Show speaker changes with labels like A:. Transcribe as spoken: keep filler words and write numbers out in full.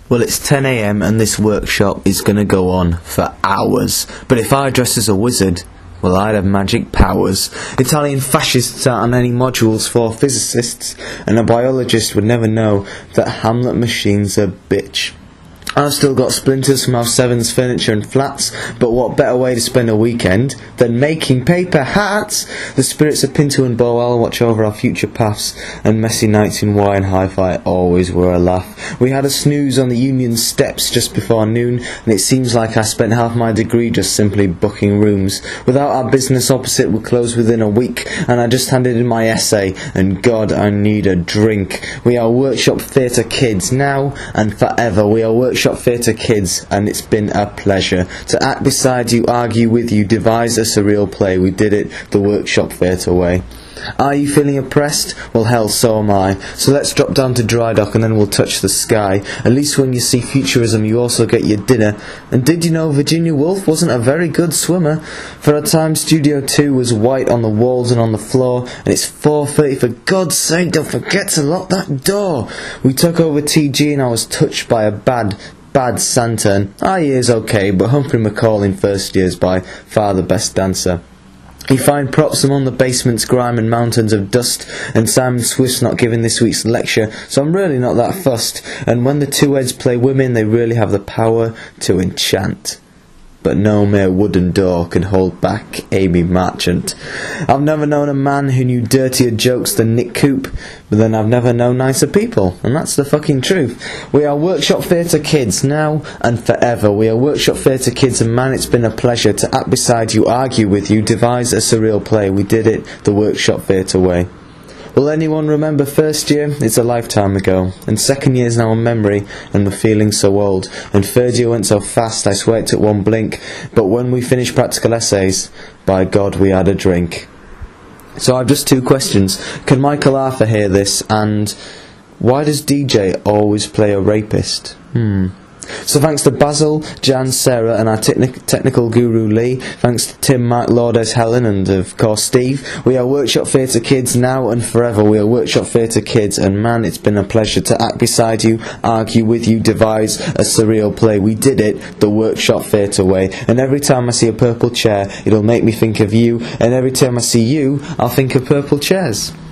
A: Well, it's ten a m and this workshop is going to go on for hours. But if I dress as a wizard, well, I'd have magic powers. Italian fascists sat on any modules for physicists, and a biologist would never know that Hamlet machine's a bitch. I've still got splinters from our Sevens furniture and flats, but what better way to spend a weekend than making paper hats? The spirits of Pinto and Bowell watch over our future paths, and messy nights in Y and Hi-Fi always were a laugh. We had a snooze on the Union steps just before noon, and it seems like I spent half my degree just simply booking rooms. Without our business opposite would close within a week, and I just handed in my essay, and God, I need a drink. We are workshop theatre kids now and forever. We are workshop theatre kids, and it's been a pleasure to act beside you, argue with you, devise a surreal play. We did it the workshop theatre way. Are you feeling oppressed? Well, hell, so am I. So let's drop down to Dry Dock and then we'll touch the sky. At least when you see Futurism you also get your dinner. And did you know Virginia Woolf wasn't a very good swimmer? For a time Studio two was white on the walls and on the floor, and it's four thirty. For God's sake, don't forget to lock that door. We took over T G and I was touched by a bad Bad Santa, and our year's okay, but Humphrey McCall in first year's by far the best dancer. You find props among the basement's grime and mountains of dust, and Simon Swift's not giving this week's lecture, so I'm really not that fussed, and when the two heads play women they really have the power to enchant. But no mere wooden door can hold back Amy Marchant. I've never known a man who knew dirtier jokes than Nick Coop, but then I've never known nicer people, and that's the fucking truth. We are workshop theatre kids now and forever. We are workshop theatre kids, and man, it's been a pleasure to act beside you, argue with you, devise a surreal play. We did it the workshop theatre way. Will anyone remember first year? It's a lifetime ago. And second year's now a memory, and we're feeling so old. And third year went so fast, I swear it took one blink. But when we finished practical essays, by God, we had a drink. So I've just two questions. Can Michael Arthur hear this? And why does D J always play a rapist? Hmm... So thanks to Basil, Jan, Sarah and our techni- technical guru Lee, thanks to Tim, Mark, Lourdes, Helen and of course Steve. We are Workshop Theatre Kids now and forever. We are Workshop Theatre Kids, and man, it's been a pleasure to act beside you, argue with you, devise a surreal play. We did it the Workshop Theatre way, and every time I see a purple chair it'll make me think of you, and every time I see you I'll think of purple chairs.